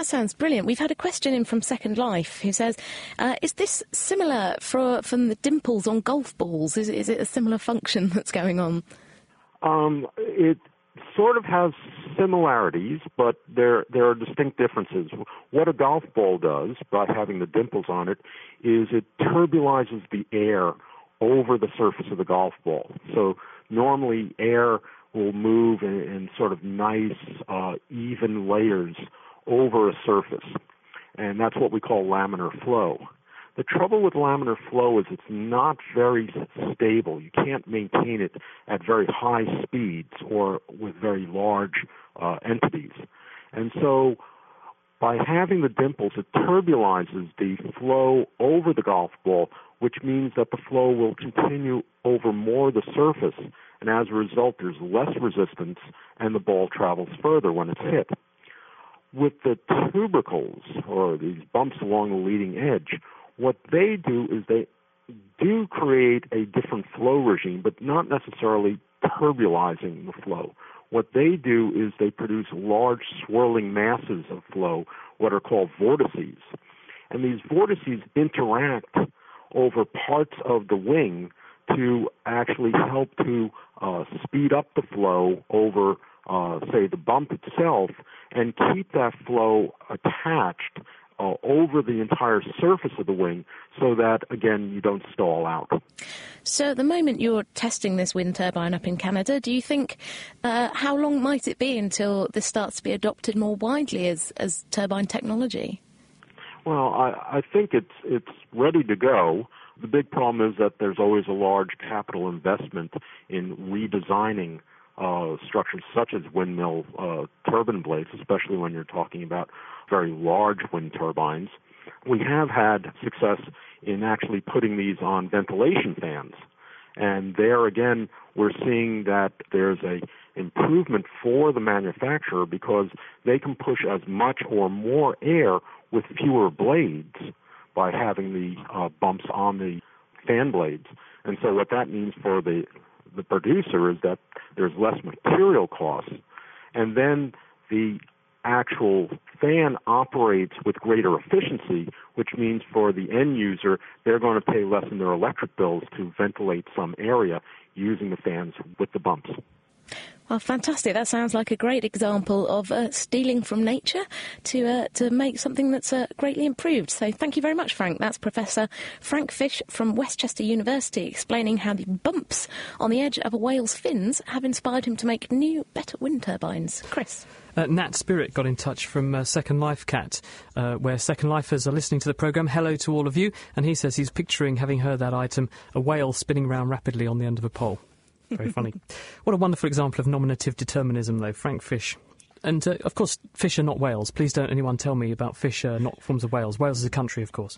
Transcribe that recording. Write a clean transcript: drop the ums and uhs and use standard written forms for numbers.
That sounds brilliant. We've had a question in from Second Life who says, is this similar from the dimples on golf balls? Is it a similar function that's going on? It sort of has similarities, but there are distinct differences. What a golf ball does, by having the dimples on it, is it turbulizes the air over the surface of the golf ball. So normally air will move in sort of nice, even layers over a surface, and that's what we call laminar flow. The trouble with laminar flow is it's not very stable. You can't maintain it at very high speeds or with very large entities. And so by having the dimples, it turbulizes the flow over the golf ball, which means that the flow will continue over more of the surface, and as a result, there's less resistance, and the ball travels further when it's hit. With the tubercles, or these bumps along the leading edge, what they do is they do create a different flow regime, but not necessarily turbulizing the flow. What they do is they produce large swirling masses of flow, what are called vortices. And these vortices interact over parts of the wing to actually help to speed up the flow over, say, the bump itself, and keep that flow attached over the entire surface of the wing so that, again, you don't stall out. So at the moment you're testing this wind turbine up in Canada, do you think, how long might it be until this starts to be adopted more widely as turbine technology? Well, I think it's ready to go. The big problem is that there's always a large capital investment in redesigning structures such as windmill turbine blades, especially when you're talking about very large wind turbines. We have had success in actually putting these on ventilation fans. And there again, we're seeing that there's a improvement for the manufacturer because they can push as much or more air with fewer blades by having the bumps on the fan blades. And so what that means for the producer is that there's less material costs, and then the actual fan operates with greater efficiency, which means for the end user, they're going to pay less in their electric bills to ventilate some area using the fans with the bumps. Well, fantastic. That sounds like a great example of stealing from nature to make something that's greatly improved. So thank you very much, Frank. That's Professor Frank Fish from Westchester University explaining how the bumps on the edge of a whale's fins have inspired him to make new, better wind turbines. Chris? Nat Spirit got in touch from Second Life Cat, where Second Lifers are listening to the programme. Hello to all of you. And he says he's picturing, having heard that item, a whale spinning round rapidly on the end of a pole. Very funny. What a wonderful example of nominative determinism, though, Frank Fish. And, of course, fish are not whales. Please don't anyone tell me about fish not forms of whales. Wales is a country, of course.